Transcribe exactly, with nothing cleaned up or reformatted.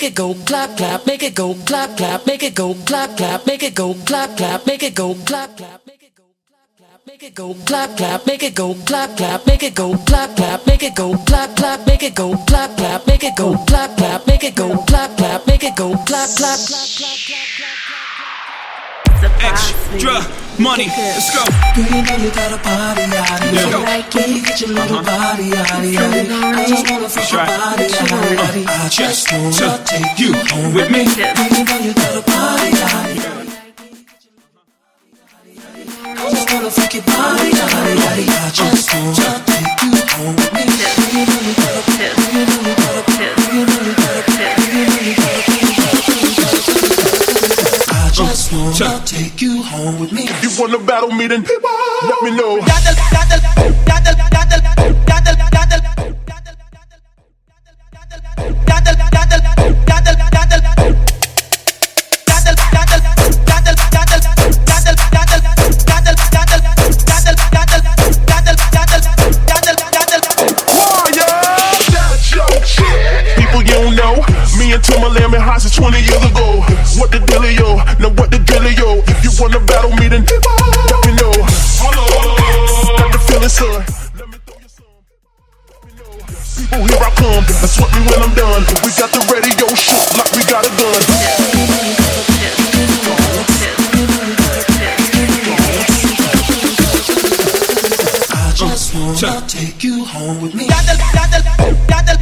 it go clap clap, make it go clap clap, make it go clap clap, make it go clap clap, make it go clap clap, make it go make it go clap clap, make it go clap clap, make it go clap clap, make it go clap clap, make it go clap clap, make it go clap clap, make it go clap clap, make it go clap clap. Extra money, let's go. Girl, you know you got a body out of you. Like it, you get your little body out of you. I just wanna freak your body out of you. I just wanna take you home with me. Girl, you know you got a body out of you. I just wanna freak your body out of you. I just wanna take you home with me. Girl, you know you got a, girl, you know you got a, girl, you know you got a, girl, you know you got a. I just wanna take you home with me. If you wanna battle me, then let me know. People you don't know, me and Timberland been hot since twenty years ago. What the dealio? Now what the dealio? If you wanna battle me, then let me know. Got the feeling, son. Let me throw you some. People, here I come. That's what me when I'm done. We got the radio shook like we got a gun. I just wanna take you home with me. Got the, got the, got the